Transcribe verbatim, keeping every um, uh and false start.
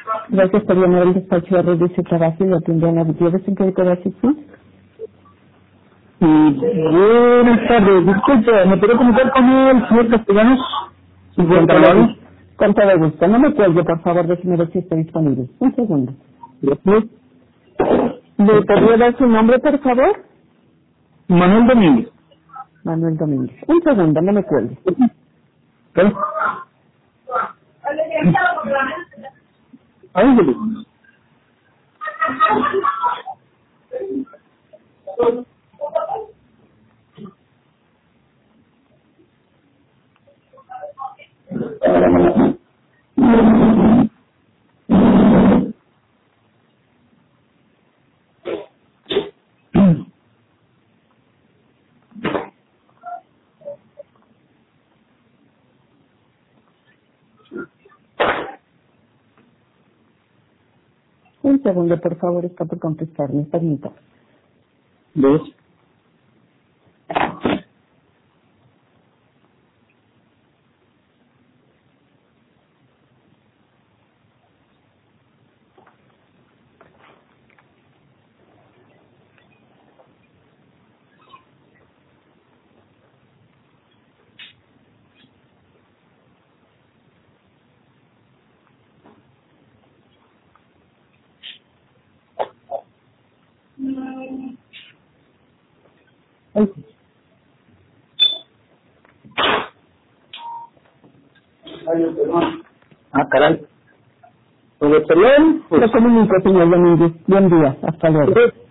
Gracias por llamar al despacho de Reyes y Trabajo y la tienda Ana Gutiérrez. ¿En qué le puedo asistir? Y buenas tardes, disculpe, ¿me puedo comunicar con el señor Castellanos? ¿Se Con encuentra todo ahí? gusto. Con todo gusto. No me cuelgue, por favor, déjeme ver si está disponible. Un segundo. Gracias. ¿Le podría dar su nombre, por favor? Manuel Domínguez. Manuel Domínguez. Un segundo, no me cuelgue. ¿Qué? Ahí se le- Un segundo, por favor, está por contestarme. Permita. Dos. Ay, Ah, caray. ¿Sobre Pelón? lo comunico, señor Domínguez. Buen día. Hasta luego. Pues,